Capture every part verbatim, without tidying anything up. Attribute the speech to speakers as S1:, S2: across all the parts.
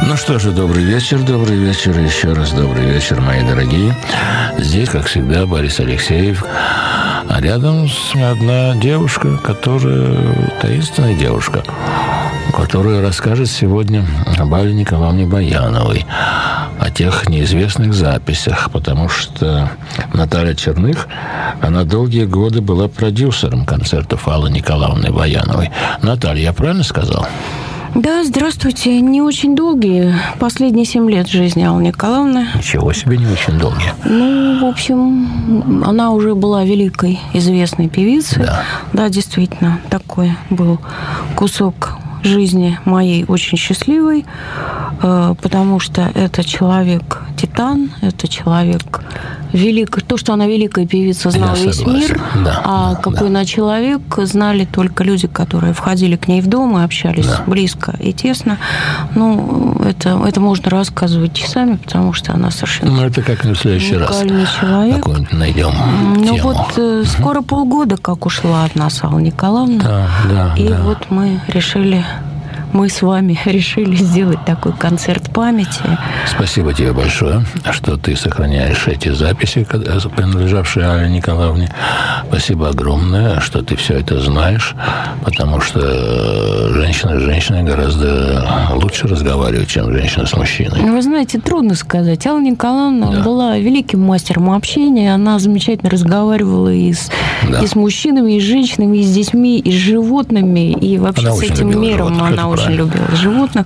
S1: Ну что же, добрый вечер, добрый вечер, еще раз добрый вечер, мои дорогие. Здесь, как всегда, Борис Алексеев. А рядом с ним одна девушка, которая, таинственная девушка, которая расскажет сегодня об Алле Николаевне Баяновой, о тех неизвестных записях, потому что Наталья Черных, она долгие годы была продюсером концертов Аллы Николаевны Баяновой. Наталья, я правильно сказал?
S2: Да, здравствуйте. Не очень долгие. Последние семь лет жизни Аллы Николаевны.
S1: Ничего себе, не очень долгие.
S2: Ну, в общем, она уже была великой, известной певицей.
S1: Да,
S2: да, действительно, такой был кусок жизни моей очень счастливой, потому что это человек-титан, это человек великий. То, что она великая певица, знал
S1: Я
S2: весь
S1: согласен.
S2: мир,
S1: Да,
S2: а
S1: да,
S2: какой
S1: да.
S2: она человек, знали только люди, которые входили к ней в дом и общались
S1: Да.
S2: близко и тесно. Ну, это, это можно рассказывать часами, потому что она совершенно
S1: Ну, это как-нибудь в следующий раз.
S2: уникальный человек.
S1: Какую-нибудь найдем
S2: Ну,
S1: тему.
S2: вот э, скоро полгода, как ушла от нас Алла Николаевна.
S1: Да, да,
S2: И
S1: да.
S2: вот мы решили, мы с вами решили сделать такой концерт памяти.
S1: Спасибо тебе большое, что ты сохраняешь эти записи, принадлежавшие Алле Николаевне. Спасибо огромное, что ты все это знаешь, потому что женщина с женщиной гораздо лучше разговаривает, чем женщина с мужчиной.
S2: Вы знаете, трудно сказать. Алла Николаевна
S1: Да.
S2: была великим мастером общения. Она замечательно разговаривала и с,
S1: Да.
S2: и с мужчинами, и с женщинами, и с детьми, и с животными. И вообще
S1: Она
S2: с
S1: очень
S2: этим
S1: любила
S2: миром
S1: животных,
S2: она
S1: это
S2: очень
S1: правильно.
S2: любила животных.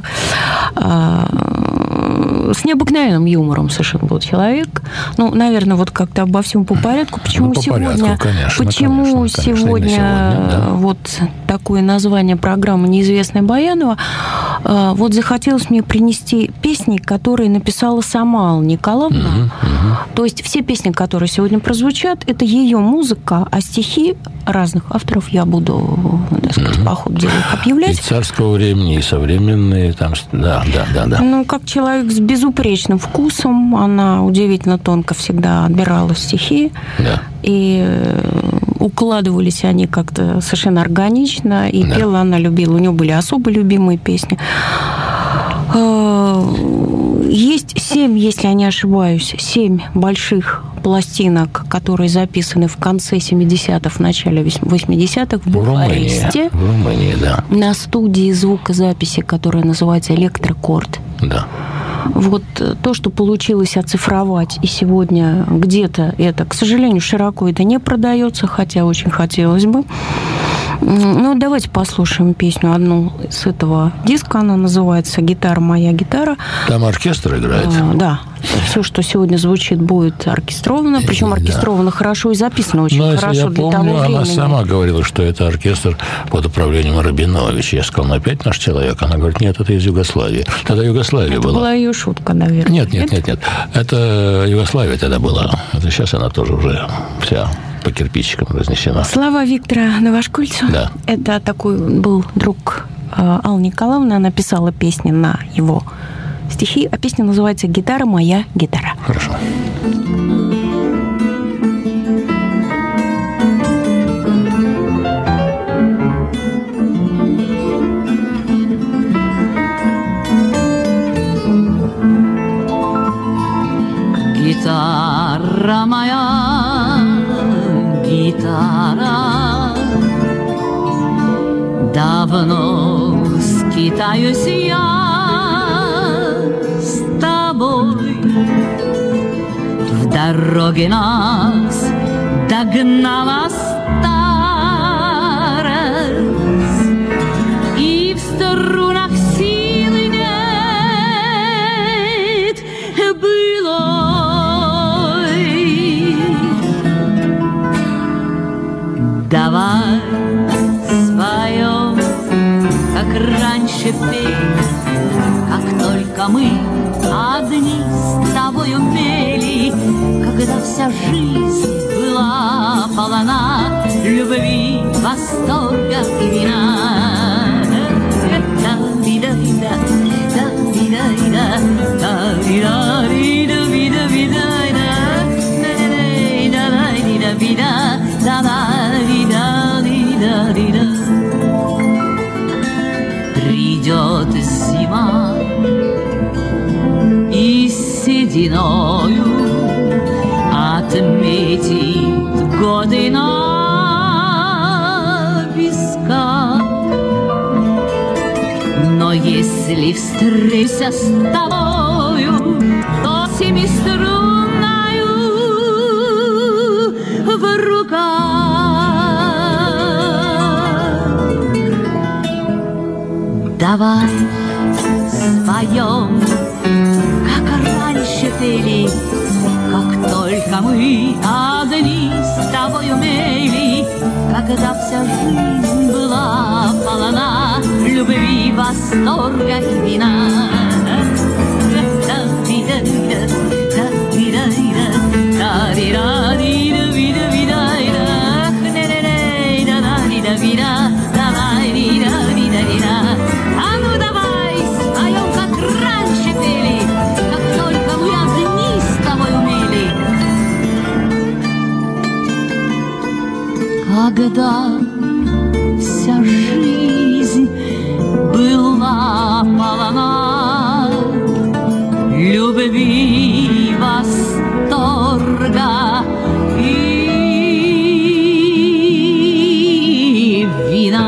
S2: С необыкновенным юмором совершенно был человек. Ну, наверное, вот как-то обо всем по порядку. Почему
S1: Ну, по
S2: сегодня,
S1: порядку, конечно,
S2: почему
S1: конечно, конечно, именно
S2: сегодня,
S1: сегодня, да.
S2: вот такое название программы «Неизвестная Баянова». Вот захотелось мне принести песни, которые написала сама Алла Николаевна.
S1: Мгм, мгм.
S2: То есть все песни, которые сегодня прозвучат, это ее музыка, а стихи разных авторов я буду, так сказать,
S1: Мгм.
S2: по ходу дела их
S1: И
S2: объявлять.
S1: царского времени, и современные, там, да, да, да, да.
S2: Ну, как человек с безупречным вкусом, она удивительно тонко всегда отбирала стихи,
S1: Да.
S2: и э, укладывались они как-то совершенно органично, и
S1: Да.
S2: пела она любила. У нее были особо любимые песни. Э, Есть семь, если я не ошибаюсь, семь больших пластинок, которые записаны в конце семидесятых, в начале восьмидесятых в
S1: В Румынии,
S2: Бухаресте
S1: в Румынии, да,
S2: на студии звукозаписи, которая называется «Электрокорд».
S1: да.
S2: Вот то, что получилось оцифровать, и сегодня где-то это, к сожалению, широко это не продается, хотя очень хотелось бы. Ну, давайте послушаем песню одну с этого диска. Она называется «Гитара, моя гитара».
S1: Там оркестр играет.
S2: А, да. Все, что сегодня звучит, будет оркестровано. Причем
S1: Да.
S2: оркестровано хорошо и записано очень
S1: Но, если
S2: хорошо
S1: я
S2: для
S1: помню,
S2: того
S1: она
S2: времени.
S1: сама говорила, что это оркестр под управлением Рабиновича. Я сказал, ну опять наш человек. Она говорит, нет, это из Югославии. Тогда Югославия
S2: Это
S1: была.
S2: была ее шутка, наверное.
S1: Нет, нет, нет, нет. Это Югославия тогда была. Это сейчас она тоже уже вся по кирпичикам разнесена.
S2: Слова Виктора Новошкольца.
S1: Да.
S2: Это такой был друг э, Аллы Николаевны. Она писала песни на его стихи, а песня называется «Гитара, моя гитара».
S1: Хорошо.
S3: Гитара моя, гитара, давно скитаюсь я с тобой. В дороге нас догнала старость, и в струнах силы нет былой. Давай споем, как раньше пели, как только мы одни с тобою пели, когда вся жизнь была полна любви, восторга и вина. Да-ви-да-ви-да, да-ви-да-ви-да, да-ви-да-ви-да-ви-да-ви-да, да-да-да-да-да-да-да-да, да-да-ви-да-ви-да-ви-да. Придет зима, сединою отметит годы на висках. Но если встречусь с тобою, то семиструнною в руках. Давай споем, как раньше пели, как только мы одни с тобой умели, когда вся жизнь была полна любви, восторга и вина. А ну давай споем, как раньше пели, как только мы одни с тобой умели. Когда вся жизнь была полна любви, восторга и вина.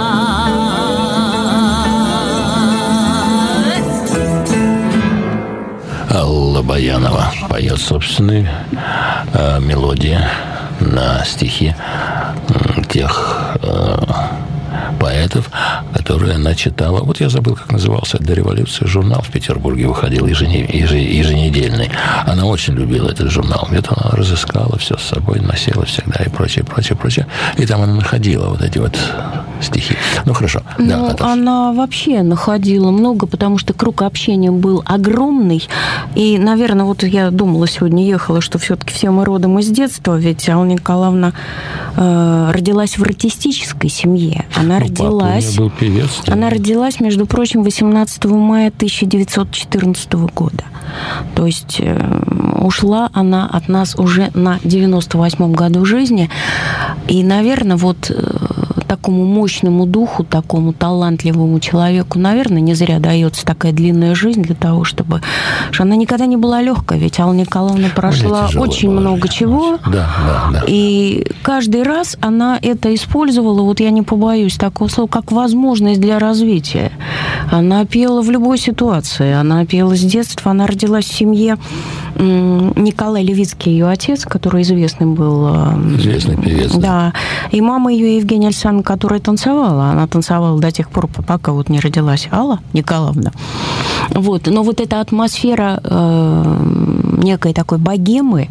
S1: Алла Баянова поет собственные э, мелодии на стихи э, тех э, поэтов, которые она читала. Вот я забыл, как назывался до революции журнал в Петербурге выходил еженедельный. Она очень любила этот журнал. Где-то она разыскала все с собой, носила всегда и прочее, прочее, прочее. И там она находила вот эти вот стихи. Ну, хорошо.
S2: Ну,
S1: да,
S2: она вообще находила много, потому что круг общения был огромный. И, наверное, вот я думала, сегодня ехала, что все-таки все мы родом из детства, ведь Алла Николаевна э, родилась в артистической семье. Она
S1: ну,
S2: родилась...
S1: был певец. Да.
S2: Она родилась, между прочим, восемнадцатого мая тысяча девятьсот четырнадцатого года. То есть э, ушла она от нас уже на девяносто восьмом году жизни. И, наверное, вот э, такому мощному духу, такому талантливому человеку, наверное, не зря дается такая длинная жизнь для того, чтобы... Что она никогда не была легкой, ведь Алла Николаевна прошла очень было, много чего.
S1: Да, да, да.
S2: И каждый раз она это использовала, вот я не побоюсь такого слова, как возможность для развития. Она пела в любой ситуации. Она пела с детства. Она родилась в семье Николай Левицкий, ее отец, который известный был...
S1: Известный певец.
S2: Да. И мама ее, Евгения Александровна, которая танцевала. Она танцевала до тех пор, пока вот не родилась Алла Николаевна. Вот. Но вот эта атмосфера э, некой такой богемы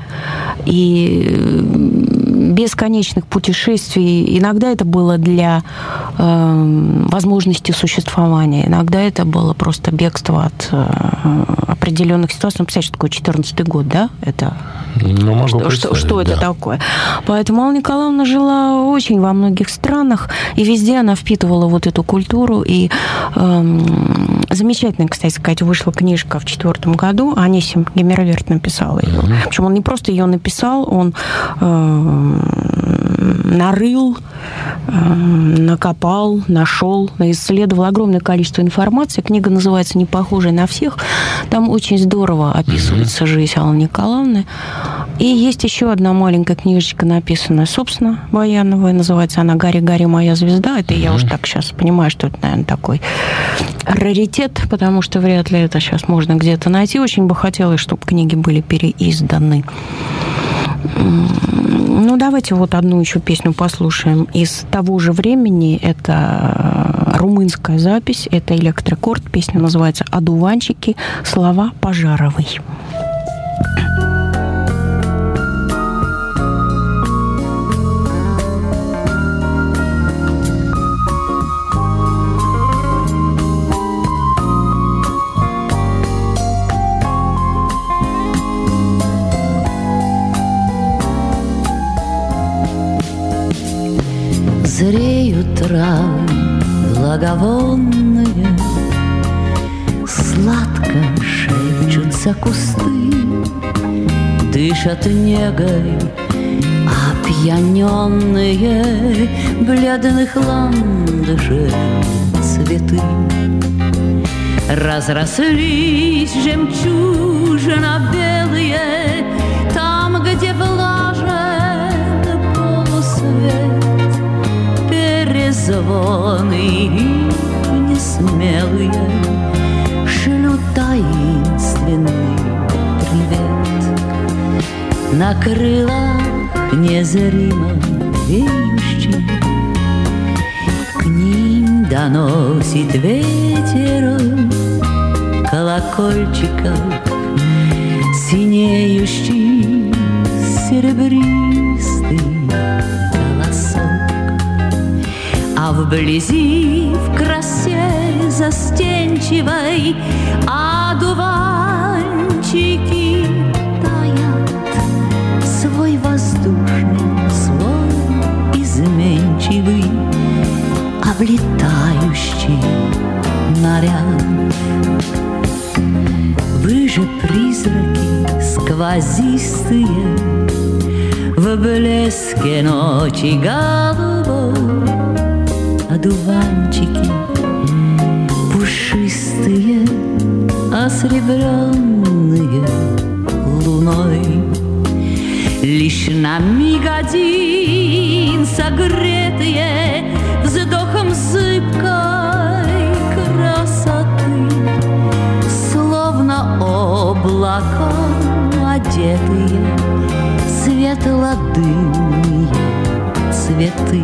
S2: и бесконечных путешествий, иногда это было для э, возможности существования, иногда это было просто бегство от э, определенных ситуаций. Ну, представляете, что такое четырнадцатый год, да? Это...
S1: Ну, могу
S2: что, что, что
S1: да.
S2: это такое? Поэтому Алла Николаевна жила очень во многих странах, и везде она впитывала вот эту культуру. И э, замечательно, кстати сказать, вышла книжка в четвертом году. Анисим Гемерверт написал ее. Mm-hmm. Причем он не просто ее написал, он э, нарыл, э, накопал, нашел, исследовал огромное количество информации. Книга называется «Не похожая на всех». Там очень здорово описывается mm-hmm. жизнь Аллы Николаевны. И есть еще одна маленькая книжечка, написанная, собственно, Баяновой. Называется она «Гарри, Гарри, моя звезда». Это mm-hmm. я уже так сейчас понимаю, что это, наверное, такой раритет, потому что вряд ли это сейчас можно где-то найти. Очень бы хотелось, чтобы книги были переизданы. Ну, давайте вот одну еще песню послушаем из того же времени. Это румынская запись, это электрокорд. Песня называется «Одуванчики», слова Пожаровой.
S3: Зреют травы благовонные, сладко шепчутся кусты, дышат негой опьяненные бледных ландышей цветы. разрослись жемчужина белые, там, где влажен полусвет, перезвоны несмелые шлют таинственный привет. На крылах незримо веющих к ним доносит ветер колокольчиков синеющий серебристый голосок. А вблизи в красе застенчивой одуванчики таят свой воздушный слой изменчивый, облетающий наряд. Вы же призраки сквозистые в блеске ночи голубой, одуванчики пушистые, осребренные луной. Лишь на миг один согретые вздохом зыбкой красоты, словно облака одетые, светло-дымные цветы.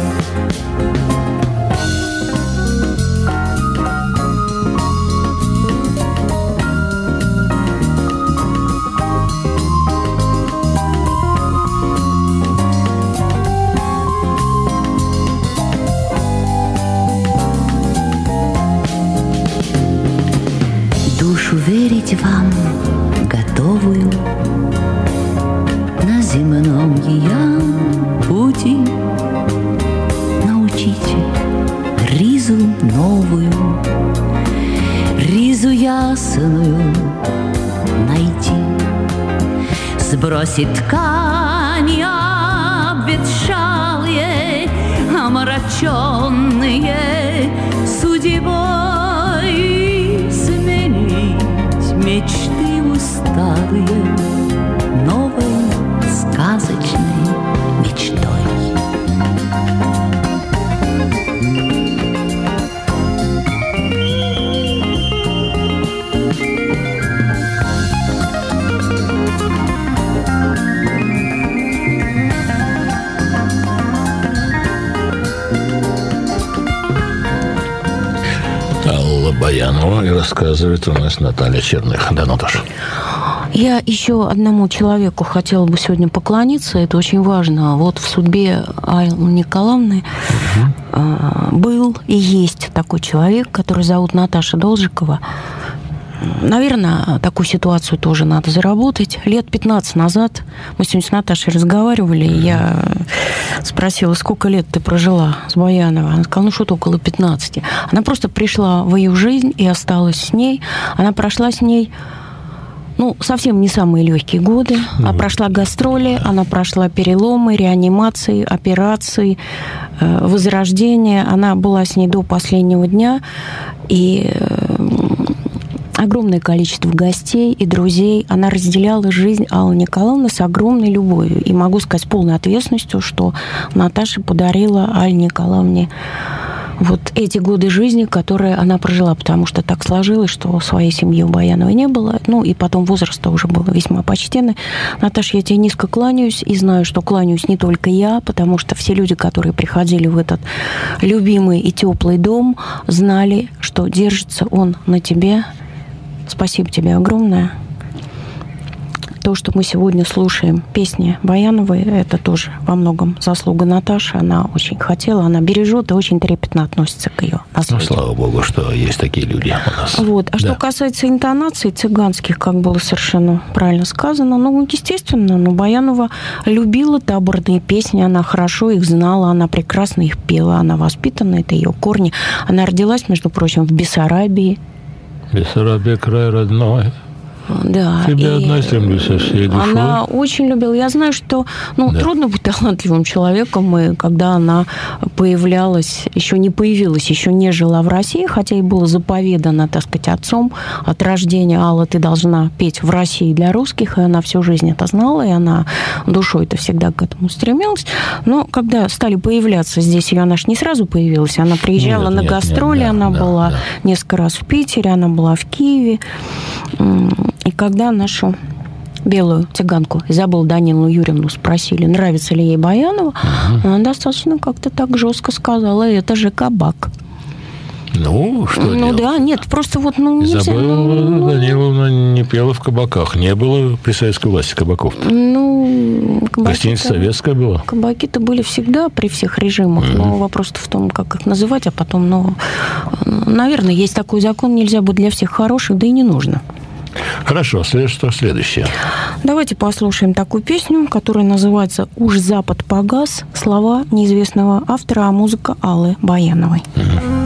S3: Верить вам готовую на земном ее пути, научите ризу новую, ризу ясную найти, сбросить ткани обветшалые, омраченные судьбой, сменить мечты усталые новой сказочной мечтой.
S1: Алла Баянова, и рассказывает у нас Наталья Черных. Да, Наташа.
S2: Я еще одному человеку хотела бы сегодня поклониться. Это очень важно. Вот в судьбе Аллы Николаевны угу. был и есть такой человек, который зовут Наташа Должикова. Наверное, такую ситуацию тоже надо заработать. Лет пятнадцать назад мы сегодня с Наташей разговаривали, и я спросила, сколько лет ты прожила с Баяновой? Она сказала, ну что-то около пятнадцати. Она просто пришла в ее жизнь и осталась с ней. Она прошла с ней, ну, совсем не самые легкие годы. Она прошла гастроли, она прошла переломы, реанимации, операции, возрождение. Она была с ней до последнего дня, и огромное количество гостей и друзей. Она разделяла жизнь Аллы Николаевны с огромной любовью. И могу сказать с полной ответственностью, что Наташа подарила Алле Николаевне вот эти годы жизни, которые она прожила, потому что так сложилось, что своей семьи у Баяновой не было. Ну, и потом возраст уже был весьма почтенный. Наташа, я тебе низко кланяюсь, и знаю, что кланяюсь не только я, потому что все люди, которые приходили в этот любимый и теплый дом, знали, что держится он на тебе. Спасибо тебе огромное. То, что мы сегодня слушаем песни Баяновой, это тоже во многом заслуга Наташи. Она очень хотела, она бережет и очень трепетно относится к ее наследию.
S1: Ну, слава богу, что есть такие люди у нас.
S2: Вот. А да. Что касается интонаций цыганских, как было совершенно правильно сказано, ну, естественно, ну, Баянова любила таборные песни, она хорошо их знала, она прекрасно их пела, она воспитана, это ее корни. Она родилась, между прочим, в Бессарабии.
S1: Бессарабия, край родной.
S2: Да.
S1: Тебя
S2: и
S1: одна землю со всей душой.
S2: Она очень любила. Я знаю, что ну,
S1: Да.
S2: трудно быть талантливым человеком, и когда она появлялась, еще не появилась, еще не жила в России, хотя и было заповедано, так сказать, отцом от рождения: Алла, ты должна петь в России для русских, и она всю жизнь это знала, и она душой-то всегда к этому стремилась. Но когда стали появляться здесь, ее она ж не сразу появилась, она приезжала
S1: Нет,
S2: на
S1: нет,
S2: гастроли,
S1: нет, да,
S2: она
S1: да,
S2: была
S1: да.
S2: несколько раз в Питере, она была в Киеве. И когда нашу белую цыганку Изабеллу Даниловну Юрьевну спросили, нравится ли ей Баянова, угу. она достаточно как-то так жестко сказала: это же кабак.
S1: Ну, что
S2: Ну
S1: делать?
S2: да, нет, просто вот, ну, нельзя...
S1: Изабелла
S2: ну,
S1: Даниловна не пела в кабаках. Не было при советской власти кабаков.
S2: Ну,
S1: Гостиница советская была.
S2: Кабаки-то были всегда при всех режимах, mm-hmm. но вопрос в том, как их называть, а потом, ну, наверное, есть такой закон, нельзя быть для всех хороших, да и не нужно.
S1: Хорошо, что следующее?
S2: Давайте послушаем такую песню, которая называется «Уж Запад погас», слова неизвестного автора, а музыка Аллы Баяновой. Mm-hmm.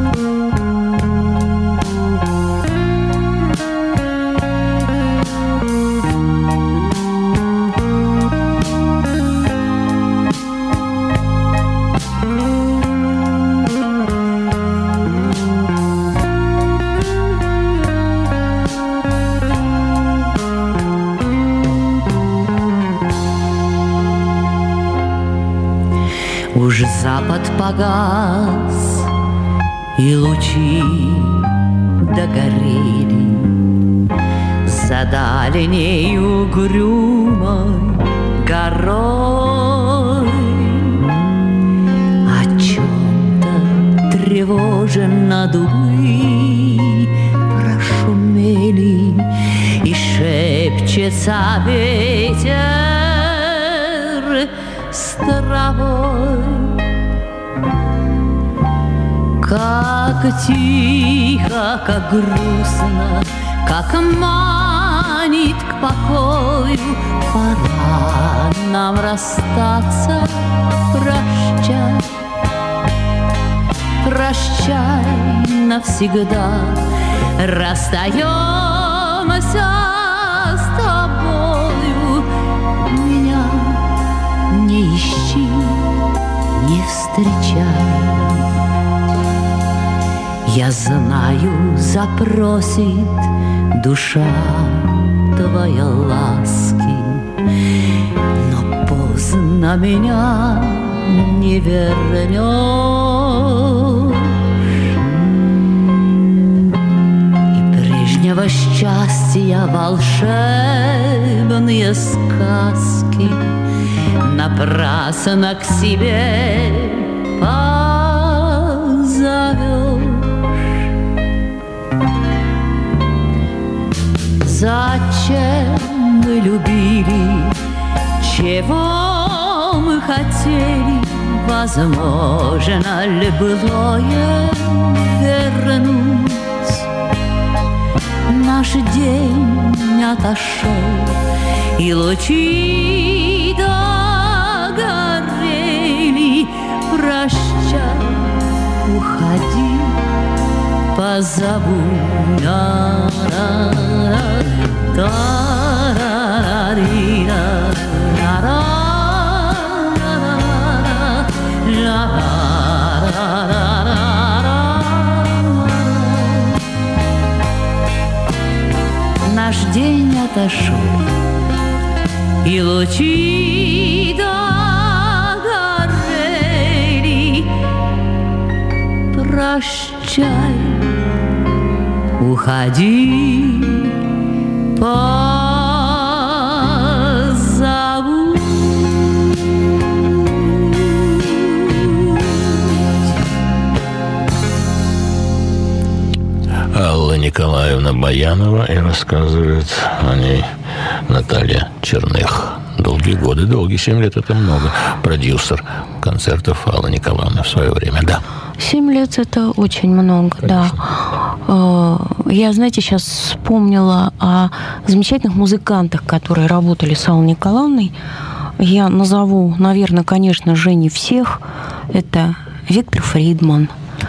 S4: Уж запад погас, и лучи догорели за дальней угрюмой горой. О чем-то тревоженно дубы прошумели, и шепчется ветер с травой. Как тихо, как грустно, как манит к покою, пора нам расстаться, прощай, прощай навсегда, расстаемся с тобою, меня не ищи, не встречай. Я знаю, запросит душа твоя ласки, но поздно меня не вернешь. И прежнего счастья волшебные сказки напрасно к себе позовешь. Зачем мы любили, чего мы хотели, возможно ли былое вернуть? Наш день отошел, и лучи догорели. Прощай, уходи, позову. Наш день отошел, и лучи догорели. Прощай, уходи, позову.
S1: Алла Николаевна Баянова, и рассказывает о ней Наталья Черных. Долгие годы, долгие, семь лет – это много. Продюсер концертов Алла Николаевна в свое время, да.
S2: Семь лет – это очень много, конечно. Да. Я, знаете, сейчас вспомнила о замечательных музыкантах, которые работали с Аллой Николаевной. Я назову, наверное, конечно же, не всех. Это Виктор Фридман,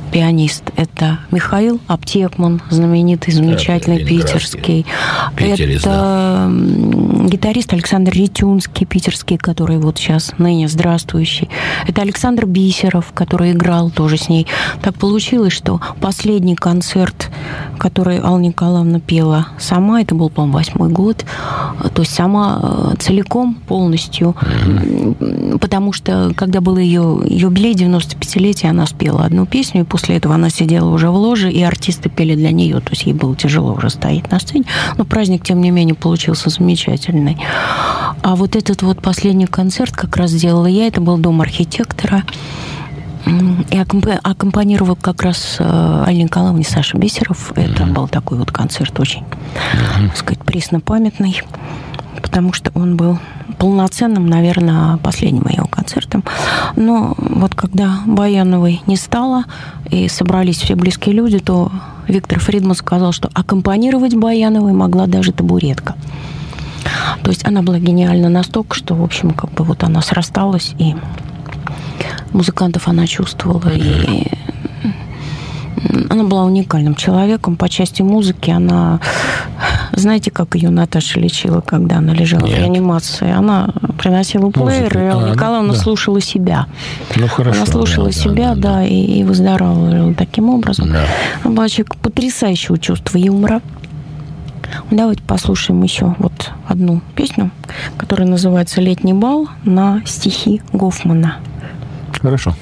S2: пианист. Это Михаил Аптекман, знаменитый, замечательный,
S1: это
S2: питерский.
S1: Питерец,
S2: это да. гитарист Александр Ретюнский, питерский, который вот сейчас ныне здравствующий. Это Александр Бисеров, который играл тоже с ней. Так получилось, что последний концерт, который Алла Николаевна пела сама, это был, по-моему, восьмой год, то есть сама целиком, полностью, mm-hmm. потому что, когда был ее юбилей, девяносто пятилетие, она спела одну песню, и после этого она сидела уже в ложе, и артисты пели для нее, то есть ей было тяжело уже стоять на сцене, но праздник, тем не менее, получился замечательный. А вот этот вот последний концерт как раз сделала я, это был Дом архитектора, и аккомпанировал как раз Алле Николаевне Саша Бисеров. Это mm-hmm. был такой вот концерт очень, mm-hmm. так сказать, преснопамятный, потому что он был полноценным, наверное, последним ее концертом. Но вот когда Баяновой не стало, и собрались все близкие люди, то Виктор Фридман сказал, что аккомпанировать Баяновой могла даже табуретка. То есть она была гениальна настолько, что, в общем, как бы вот она срасталась, и музыкантов она чувствовала, и она была уникальным человеком по части музыки. Она, знаете, как ее Наташа лечила, когда она лежала Нет. в реанимации? Она приносила плеер, и Алла Николаевна да. слушала себя.
S1: Ну, хорошо.
S2: Она слушала да, себя, да, да, да. И, и выздоравливала таким образом. Да. Она была человек потрясающего чувства юмора. Давайте послушаем еще вот одну песню, которая называется «Летний бал» на стихи Гофмана.
S1: Хорошо.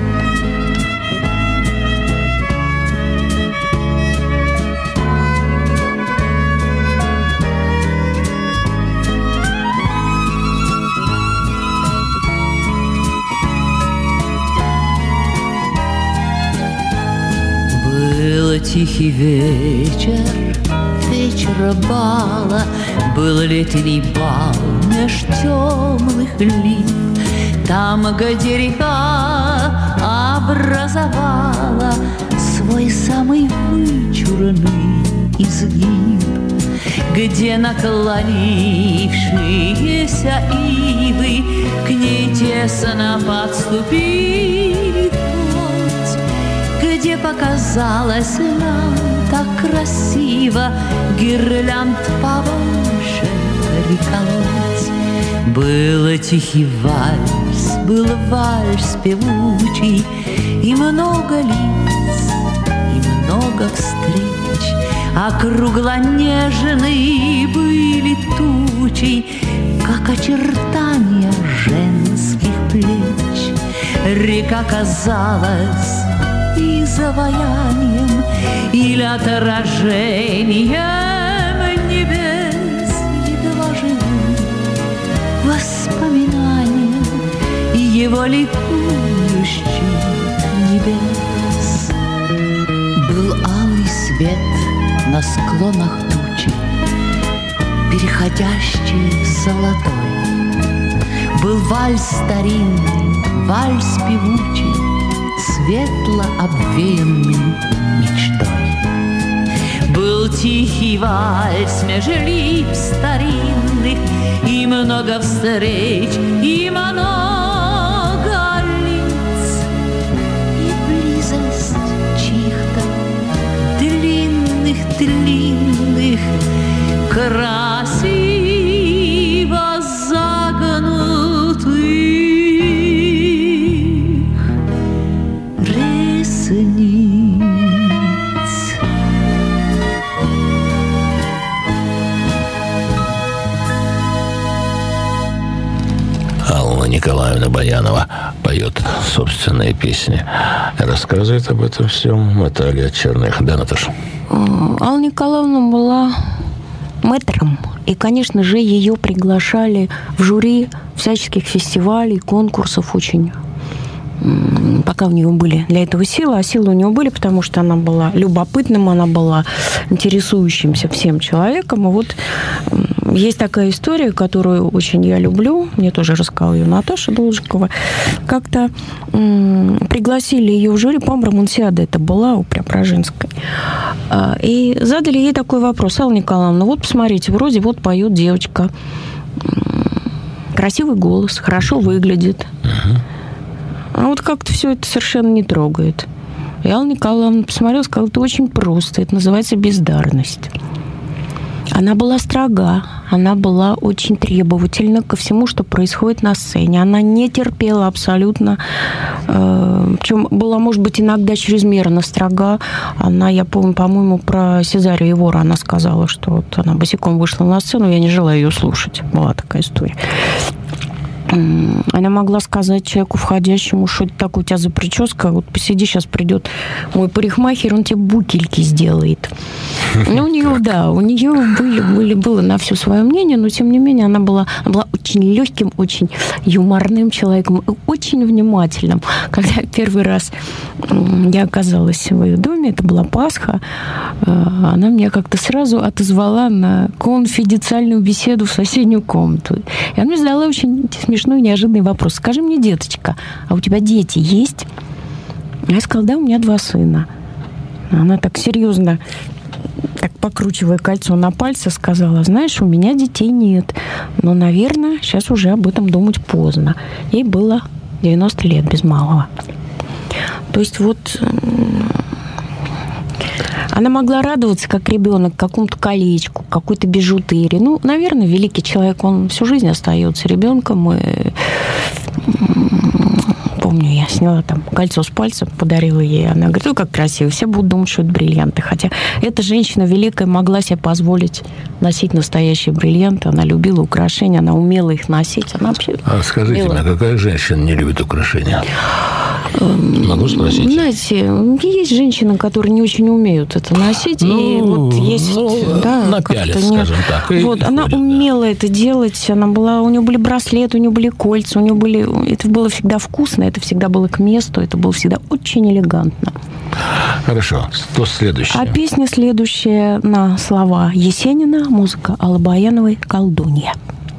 S4: Был тихий вечер, вечера бала, был летний бал меж темных лип. Там, где река образовала свой самый вычурный изгиб, где наклонившиеся ивы к ней тесно подступили вплоть, где показалось нам так красиво гирлянд повыше приколоть. Был тихий вальс, был вальс певучий, и много лиц, и много встреч. Округло-нежные были тучи, как очертания женских плеч. Река казалась и заваянием, или отражением небес, едва живым воспоминанием его ликующих небес. Был алый свет на склонах тучи, переходящий в золотой. Был вальс старинный, вальс певучий, светло обвеянный мечтой. Был тихий вальс меж лип старинных, и много встреч, и много лиц, и близость чьих-то длинных-длинных, красиво загнутых ресниц.
S1: Алла Николаевна Баянова поет собственные песни. Рассказывает об этом всем Наталья Черных. Да, Наташа?
S2: Алла Николаевна была мэтром. И, конечно же, ее приглашали в жюри всяческих фестивалей, конкурсов очень. Пока у нее были для этого силы, а силы у нее были, потому что она была любопытным, она была интересующимся всем человеком. И вот есть такая история, которую очень я люблю, мне тоже рассказала ее Наташа Должикова. Как-то м- пригласили ее в жюри, по-моему, Романсиада это была у Преображенской. И задали ей такой вопрос: Алла Николаевна, вот посмотрите, вроде вот поет девочка, красивый голос, хорошо выглядит. А вот как-то все это совершенно не трогает. И Алла Николаевна посмотрела и сказала, это очень просто, это называется бездарность. Она была строга, она была очень требовательна ко всему, что происходит на сцене. Она не терпела абсолютно, э, причем была, может быть, иногда чрезмерно строга. Она, я помню, по-моему, про Сезария Егора она сказала, что вот она босиком вышла на сцену, я не желаю ее слушать. Была такая история. Она могла сказать человеку входящему, что это такое у тебя за прическа, вот посиди, сейчас придет мой парикмахер, он тебе букельки сделает. Ну, у нее, да, у нее были, были, было на все свое мнение, но, тем не менее, она была, она была очень легким, очень юморным человеком, очень внимательным. Когда первый раз я оказалась в ее доме, это была Пасха, она меня как-то сразу отозвала на конфиденциальную беседу в соседнюю комнату. И она мне задала очень смешной, неожиданный вопрос. Скажи мне, деточка, а у тебя дети есть? Я сказала, да, у меня два сына. Она так серьезно, так покручивая кольцо на пальце, сказала, знаешь, у меня детей нет. Но, наверное, сейчас уже об этом думать поздно. Ей было девяносто лет без малого. То есть вот она могла радоваться, как ребенок, какому-то колечку, какой-то бижутерии. Ну, наверное, великий человек, он всю жизнь остается ребенком. И помню, я сняла там кольцо с пальца, подарила ей. Она говорит, ну, как красиво, все будут думать, что это бриллианты. Хотя эта женщина великая могла себе позволить носить настоящие бриллианты. Она любила украшения, она умела их носить. Она вообще
S1: а скажите
S2: умела...
S1: мне, а какая женщина не любит украшения? Могу спросить?
S2: Знаете, есть женщины, которые не очень умеют это носить. Ну, и вот есть...
S1: Ну,
S2: да,
S1: напялят,
S2: не...
S1: скажем так.
S2: Вот, она ходит, умела да. это делать. Она была... У нее были браслеты, у нее были кольца, у нее были... Это было всегда вкусно, это всегда было к месту, это было всегда очень элегантно.
S1: Хорошо. Что следующее?
S2: А песня следующая на слова Есенина, музыка Аллы Баяновой «Колдунья».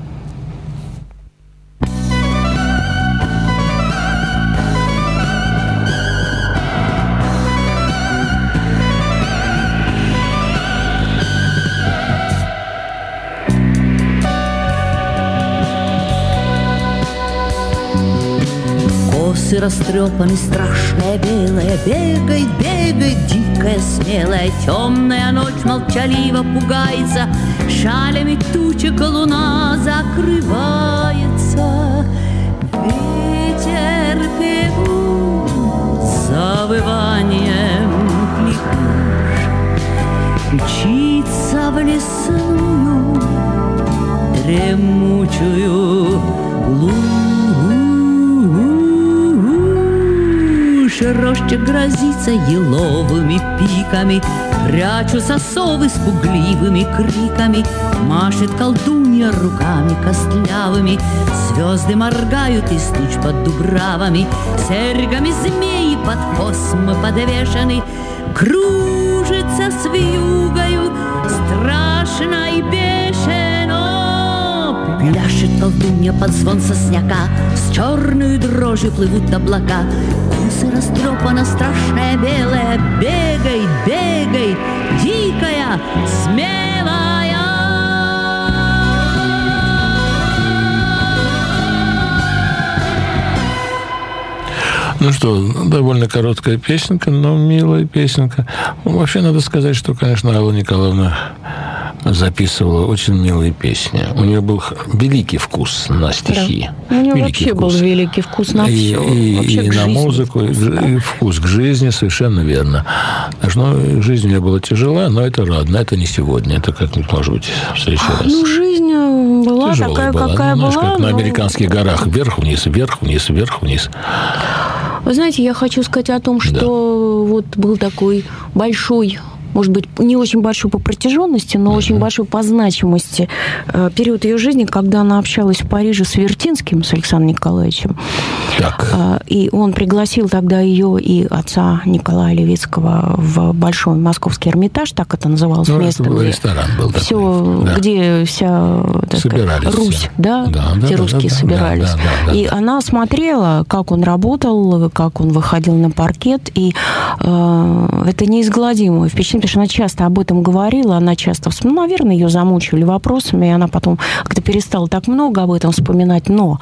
S4: Косы растрепаны, страшная белая, бегает, бегает, дикая, смелая, темная ночь молчаливо пугается, шалями тучек луна закрывается. Ветер певун завыванием кликуш мчится в лесную дремучую глушь. Роща грозится еловыми пиками, прячутся совы с пугливыми криками, машет колдунья руками костлявыми, звезды моргают из туч под дубравами, серьгами змеи под космы подвешены, кружится с вьюгою страшно и бешено. Пляшет колдунья под звон сосняка, с черную дрожью плывут облака. Косы растрепана, страшная белая, бегай, бегай, дикая, смелая.
S1: Ну что, довольно короткая песенка, но милая песенка. Ну, вообще, надо сказать, что, конечно, Алла Николаевна записывала очень милые песни. У нее был великий вкус на стихи.
S2: Да. У нее
S1: великий
S2: вообще
S1: вкус.
S2: был великий вкус на
S1: и,
S2: все.
S1: И, и на жизни. Музыку, и, и вкус к жизни, совершенно верно. Ну, жизнь у нее была тяжела, но это ладно, это не сегодня. Это как-нибудь, может быть, в следующий раз.
S2: Ну, жизнь была тяжелая такая, была. какая
S1: ну,
S2: была.
S1: Как
S2: но...
S1: на американских горах. Вверх-вниз, вверх-вниз, вверх-вниз.
S2: Вы знаете, я хочу сказать о том, что
S1: да.
S2: вот был такой большой, может быть, не очень большой по протяженности, но uh-huh. очень большой по значимости период ее жизни, когда она общалась в Париже с Вертинским, с Александром Николаевичем.
S1: Так.
S2: И он пригласил тогда ее и отца Николая Левицкого в Большой Московский Эрмитаж, так это называлось,
S1: ну,
S2: место,
S1: это был
S2: где
S1: ресторан был
S2: все,
S1: да.
S2: где вся сказать, Русь,
S1: все.
S2: Да,
S1: да,
S2: все
S1: да,
S2: русские
S1: да,
S2: собирались.
S1: Да, да, да,
S2: и
S1: да.
S2: она смотрела, как он работал, как он выходил на паркет, и э, это неизгладимое впечатление. потому что она часто об этом говорила, она часто вспоминала, ну, наверное, ее замучили вопросами, и она потом как-то перестала так много об этом вспоминать, но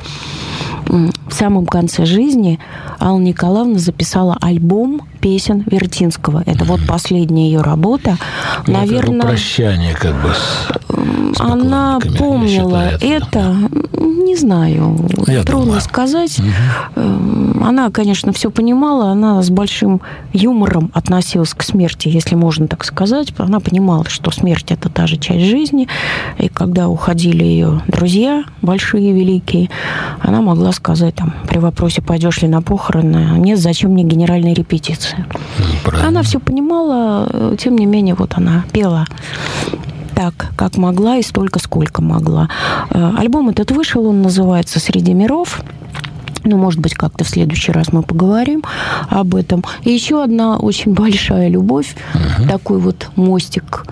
S2: в самом конце жизни Алла Николаевна записала альбом песен Вертинского. Это вот последняя ее работа.
S1: Ну,
S2: наверное,
S1: это прощание как бы с, с
S2: она помнила это, это, не знаю,
S1: Я
S2: трудно
S1: думаю.
S2: сказать.
S1: Угу.
S2: Она, конечно, все понимала, она с большим юмором относилась к смерти, если можно так сказать. Она понимала, что смерть – это та же часть жизни, и когда уходили ее друзья, большие, великие, она могла сказать там, при вопросе, пойдешь ли на похороны, нет, зачем мне генеральная репетиция.
S1: Правильно.
S2: Она все понимала, тем не менее, вот она пела так, как могла, и столько, сколько могла. Альбом этот вышел, он называется «Среди миров». Ну, может быть, как-то в следующий раз мы поговорим об этом. И еще одна очень большая любовь, uh-huh. такой вот мостик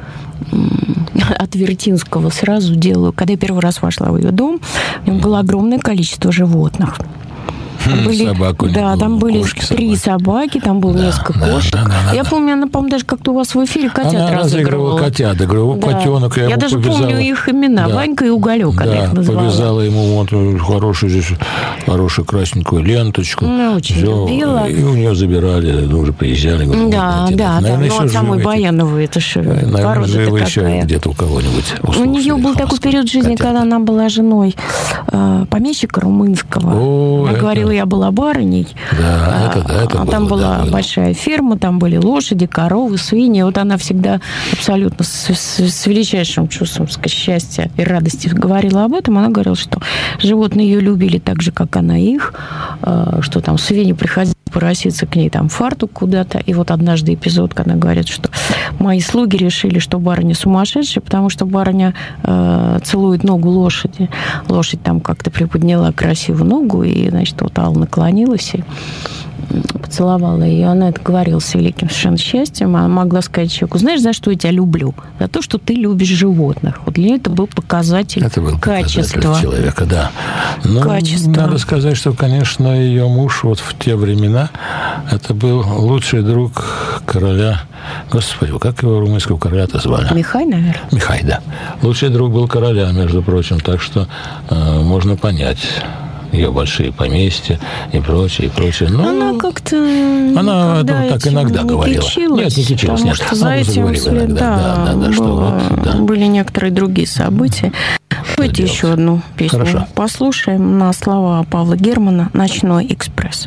S2: от Вертинского сразу делаю. Когда я первый раз вошла в ее дом, в нем было огромное количество животных. Там были,
S1: Собаку,
S2: да, там были
S1: кошки,
S2: три собаки. собаки, там было да, несколько да, кошек. Да, да, да, я
S1: да.
S2: помню, она, по-моему, даже как-то у вас в эфире котят
S1: она
S2: разыгрывала.
S1: котят, играла
S2: да.
S1: котенок. Я,
S2: я даже
S1: повязала...
S2: помню их имена. Да. Ванька и Уголек, да, она их назвала.
S1: Повязала ему вот хорошую здесь, хорошую красненькую ленточку.
S2: Ну, очень
S1: Всё,
S2: любила.
S1: И у нее забирали, уже приезжали. Говорят,
S2: да,
S1: вот,
S2: да, да. Ну, от самой Баяновой, это же порода
S1: еще где-то у кого-нибудь.
S2: У нее был такой период жизни, котята. Когда она была женой э, помещика румынского. О, она это... говорила, я была барыней.
S1: Да. Это, да, это
S2: там
S1: было,
S2: была
S1: да,
S2: большая ферма, там были лошади, коровы, свиньи. Вот она всегда абсолютно с, с, с величайшим чувством счастья и радости говорила об этом. Она говорила, что животные ее любили так же, как она их, что там свиньи приходили пороситься к ней там в фартук куда-то. И вот однажды эпизод, когда говорят, что мои слуги решили, что барыня сумасшедшая, потому что барыня э, целует ногу лошади. Лошадь там как-то приподняла красивую ногу, и, значит, вот Алла наклонилась и поцеловала ее. Она это говорила с великим совершенно счастьем. Она могла сказать человеку, знаешь, за что я тебя люблю? За то, что ты любишь животных. Вот для нее это был показатель
S1: это был
S2: качества.
S1: Показатель человека, да. Но
S2: качества.
S1: Надо сказать, что, конечно, ее муж вот в те времена это был лучший друг короля. Господи, как его румынского короля-то звали?
S2: Михай, наверное.
S1: Михай, да. Лучший друг был короля, между прочим, так что э, можно понять ее большие поместья и прочее, и прочее. Но
S2: она как-то
S1: она так иногда
S2: не
S1: говорила.
S2: Кичилась,
S1: нет, не кичилась,
S2: потому
S1: нет.
S2: что за этим след, да,
S1: да, да, да, что
S2: было,
S1: вот, да.
S2: были некоторые другие события. Давайте еще одну песню
S1: Хорошо.
S2: послушаем на слова Павла Германа «Ночной экспресс».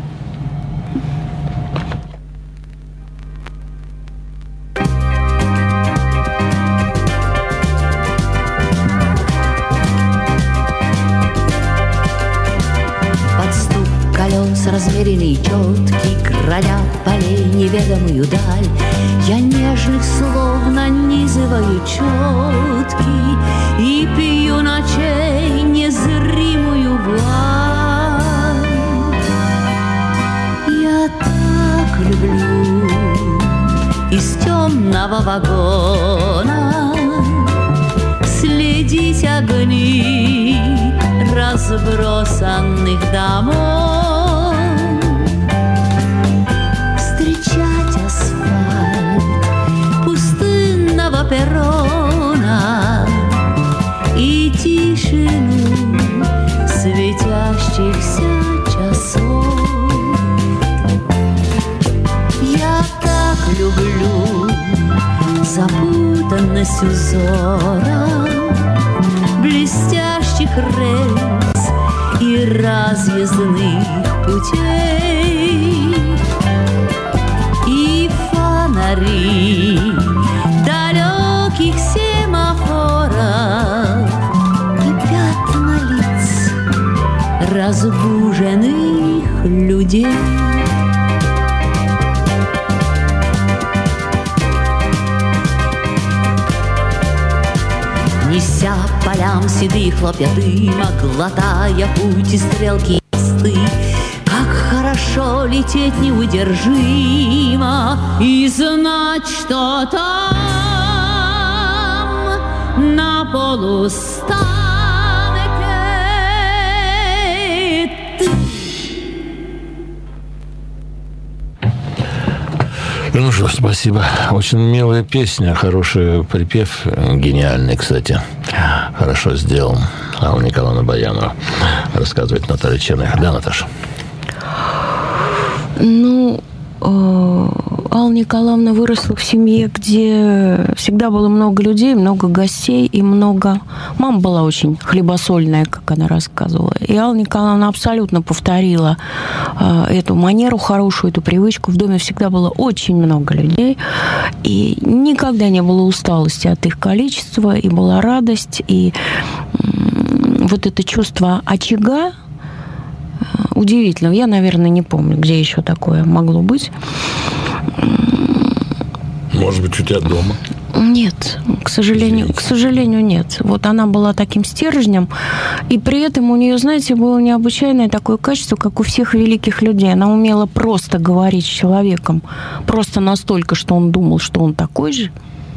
S4: Размеренный, четкий, кроля полей неведомую даль, я нежных слов нанизываю четкий и пью ночей незримую вуаль. Я так люблю из темного вагона следить огни разбросанных домов, перрона и тишину светящихся часов. Я так люблю запутанность узора блестящих рельс и разъездных путей и фонари далеких семафоров и пятна лиц разбуженных людей. Неся полям седые хлопья дыма, глотая путь и стрелки мосты, как хорошо лететь неудержимо и знать, что там на полустанке ты.
S1: Ну что, спасибо. Очень милая песня, хороший припев, гениальный, кстати. Хорошо сделал. Алла Николаевна Баянова рассказывает Наталья Черных. Да, Наташа?
S2: Ну, Алла Николаевна выросла в семье, где всегда было много людей, много гостей и много... Мама была очень хлебосольная, как она рассказывала. И Алла Николаевна абсолютно повторила эту манеру хорошую, эту привычку. В доме всегда было очень много людей. И никогда не было усталости от их количества. И была радость. И вот это чувство очага, удивительно. Я, наверное, не помню, где еще такое могло быть.
S1: Может быть, у тебя дома?
S2: Нет, к сожалению, к сожалению, нет. Вот она была таким стержнем, и при этом у нее, знаете, было необычайное такое качество, как у всех великих людей. Она умела просто говорить с человеком, просто настолько, что он думал, что он такой же.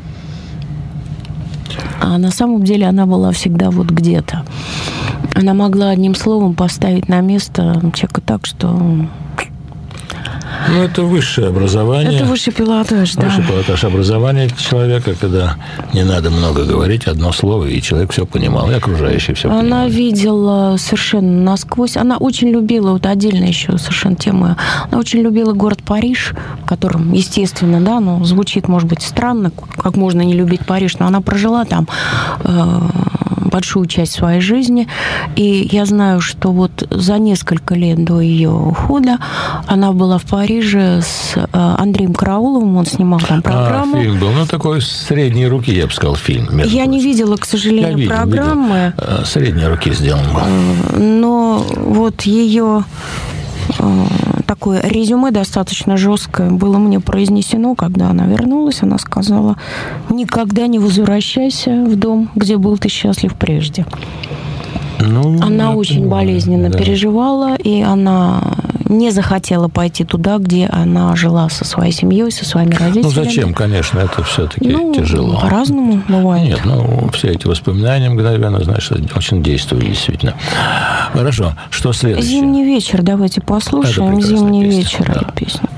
S2: А на самом деле она была всегда вот где-то. Она могла одним словом поставить на место человека так, что...
S1: Ну, это высшее образование.
S2: Это высший пилотаж, да.
S1: Высший пилотаж образования человека, когда не надо много говорить, одно слово, и человек все понимал, и окружающие все понимали.
S2: Она видела совершенно насквозь. Она очень любила, вот отдельно еще совершенно тема, она очень любила город Париж, в котором, естественно, да, ну, звучит, может быть, странно, как можно не любить Париж, но она прожила там э, большую часть своей жизни, и я знаю, что вот за несколько лет до ее ухода она была в Париже с Андреем Карауловым, он снимал там программу.
S1: А, фильм был, ну, такой средней руки, я бы сказал, фильм.
S2: Я не видела, к сожалению, я видел, программы.
S1: Видел. Средней руки сделан был.
S2: Но вот ее такое резюме достаточно жесткое было мне произнесено, когда она вернулась. Она сказала: никогда не возвращайся в дом, где был ты счастлив прежде. Ну, она очень понимаю, болезненно да. переживала, и она не захотела пойти туда, где она жила со своей семьей, со своими родителями.
S1: Ну, зачем, конечно, это все-таки
S2: ну,
S1: тяжело.
S2: По-разному бывает.
S1: Нет, ну, все эти воспоминания мгновенно, знаешь, очень действуют, действительно. Хорошо, что следующее?
S2: «Зимний вечер», давайте послушаем. «Зимний
S1: песня,
S2: вечер»,
S1: да.
S2: эту песню.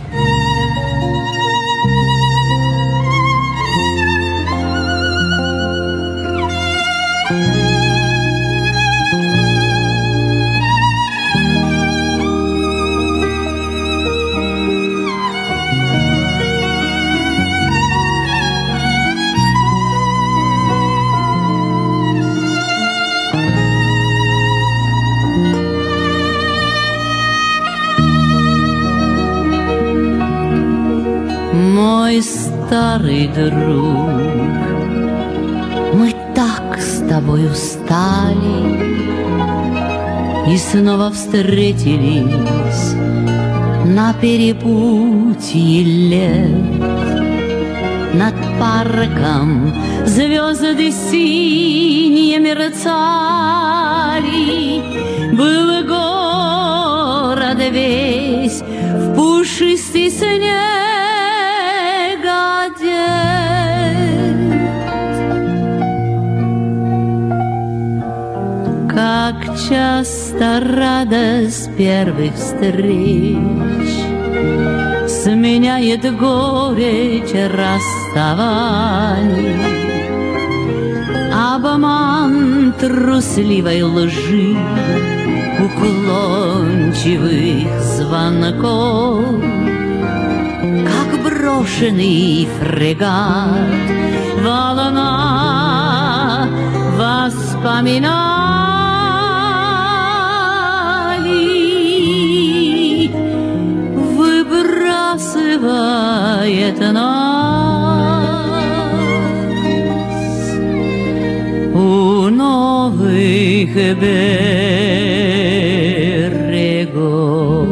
S4: Мой старый друг, мы так с тобой устали и снова встретились на перепутье лет. Над парком звезды синие мерцали, был город весь в пушистый снег. Как часто радость первых встреч сменяет горечь расставаний, обман трусливой лжи, уклончивых звонков, как брошенный фрегат, волна воспоминаний выбрасывает нас у новых берегов.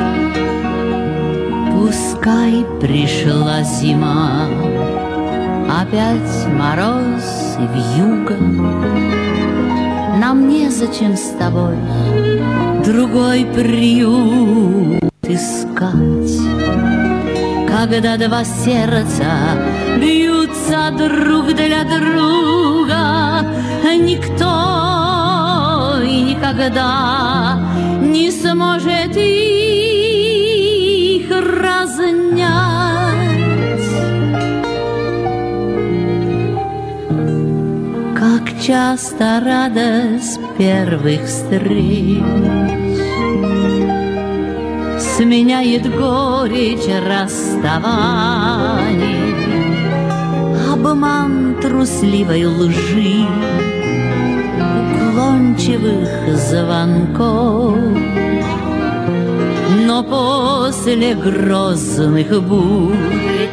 S4: Пришла зима, Опять мороз и вьюга. Нам незачем с тобой другой приют искать. Когда два сердца бьются друг для друга, никто и никогда не сможет их разнять. Как часто радость первых встреч сменяет горечь расставаний, обман трусливой лжи, уклончивых звонков. Но после грозных бурь,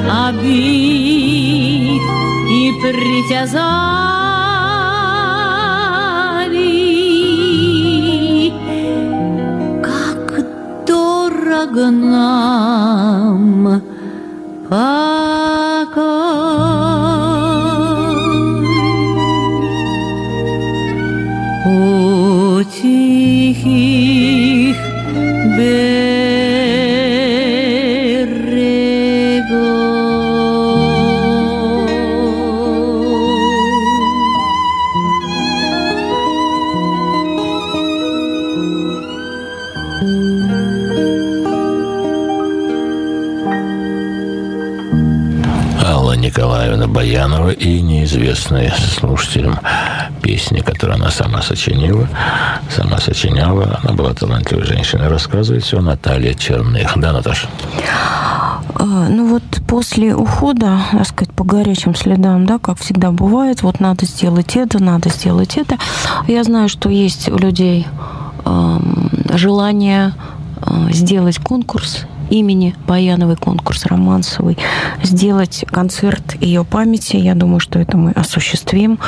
S4: обид и притязаний, как дорого нам покой. У тихих
S1: Николаевна Баянова и неизвестные слушателям песни, которые она сама сочинила. Сама сочиняла. Она была талантливой женщиной. Рассказывает все Наталья Черных. Да, Наташа?
S2: Ну вот после ухода, так сказать, по горячим следам, да, как всегда бывает, вот надо сделать это, надо сделать это. Я знаю, что есть у людей э, желание э, сделать конкурс имени Баяновой, конкурс романсовый, сделать концерт ее памяти. Я думаю, что это мы осуществим.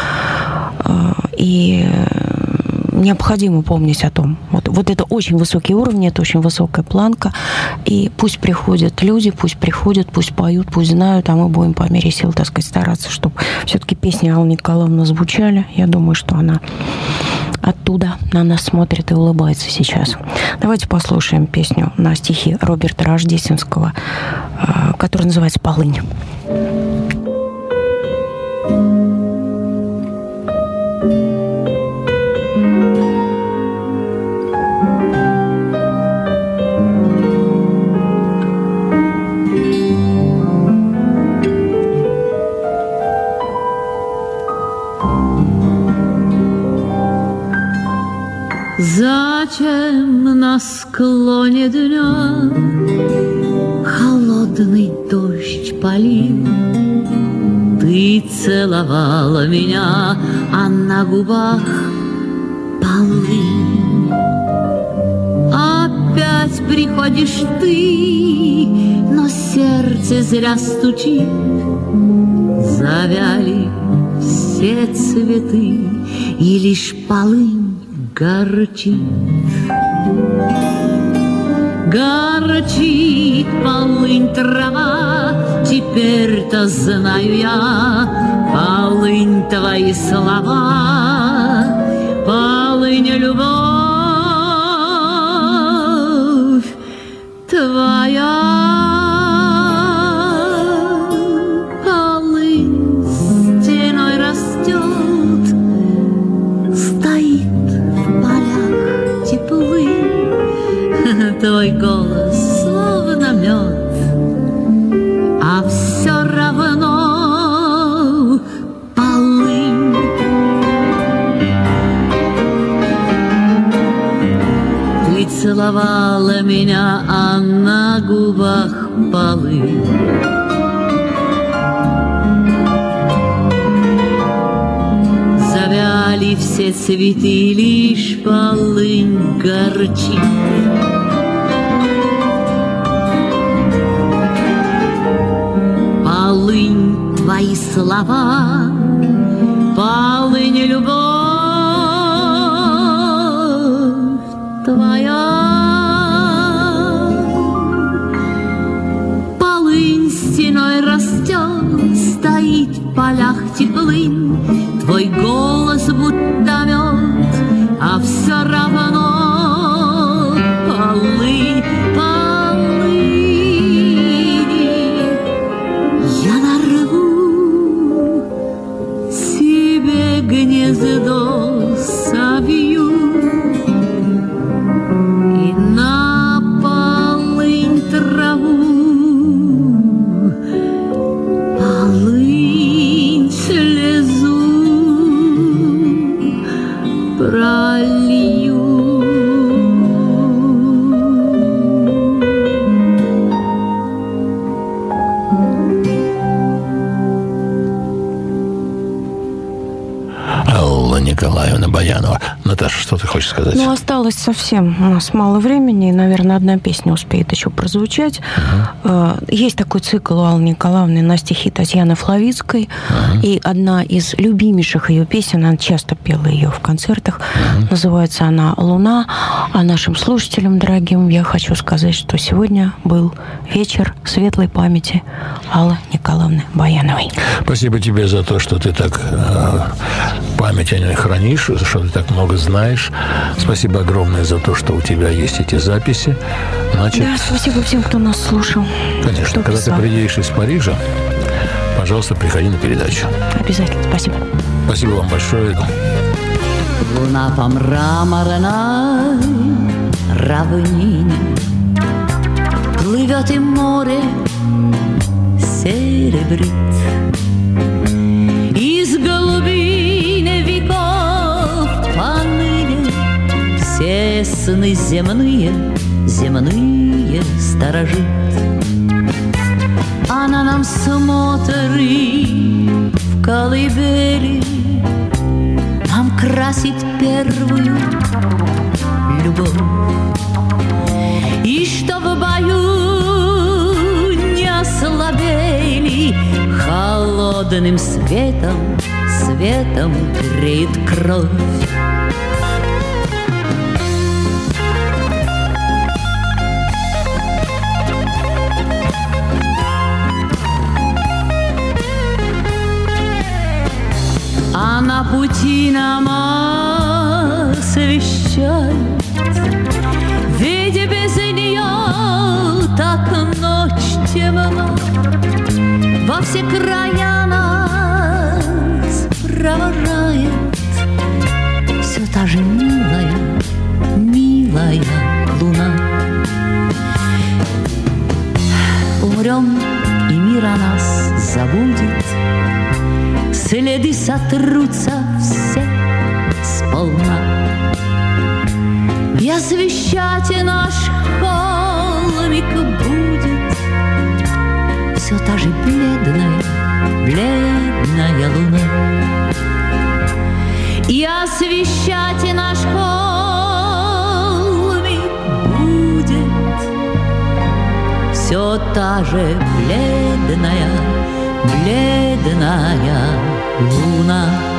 S2: И необходимо помнить о том. Вот, вот это очень высокий уровень, это очень высокая планка. И пусть приходят люди, пусть приходят, пусть поют, пусть знают, а мы будем по мере сил, так сказать, стараться, чтобы все-таки песни Аллы Николаевны звучали. Я думаю, что она оттуда на нас смотрит и улыбается сейчас. Давайте послушаем песню на стихи Роберта Рождественского, которая называется «Полынь».
S4: Зачем на склоне дня холодный дождь полил? Ты целовала меня, а на губах полынь. Опять приходишь ты, но сердце зря стучит. Завяли все цветы, и лишь полынь горчит. Горчит полынь трава, теперь-то знаю я. Полынь твои слова, полынь любовь твоя. Полынь стеной растет, стоит твой голос словно мед, а все равно полынь. Ты целовала меня, а на губах полынь. Завяли все цветы, лишь полынь горчит. Полынь твои слова, полынь любовь твоя. Полынь стеной растет, стоит
S1: Наташа, что ты хочешь сказать?
S2: Ну, осталось совсем у нас мало времени, и, наверное, одна песня успеет еще прозвучать. Uh-huh. Есть такой цикл у Аллы Николаевны на стихи Татьяны Флавицкой, uh-huh. и одна из любимейших ее песен, она часто пела ее в концертах, uh-huh. называется она «Луна». А нашим слушателям, дорогим, я хочу сказать, что сегодня был вечер светлой памяти Аллы Николаевны Баяновой.
S1: Спасибо тебе за то, что ты так э, память о ней хранишь, что ты так много знаешь. Спасибо огромное за то, что у тебя есть эти записи. Значит,
S2: да, спасибо всем, кто нас слушал.
S1: Конечно, когда писал. Ты приедешь из Парижа, пожалуйста, приходи на передачу.
S2: Обязательно, спасибо.
S1: Спасибо вам большое.
S4: Луна по мраморной равнине плывет, и море серебрит. Из глубины веков поныне все сны земные, земные сторожит. Она нам смотрит в колыбели, нам красит первую любовь. И что в бою не ослабели, холодным светом, светом греет кровь. А на пути нам освещает, ведь без нее так ночь темна. Во все края нас провожает все та же милая, милая луна. Умрем, и мир о нас забудет, следы сотрутся все сполна. И освещать наш холмик будет все та же бледная, бледная луна. И освещать наш холмик будет все та же бледная, бледная луна.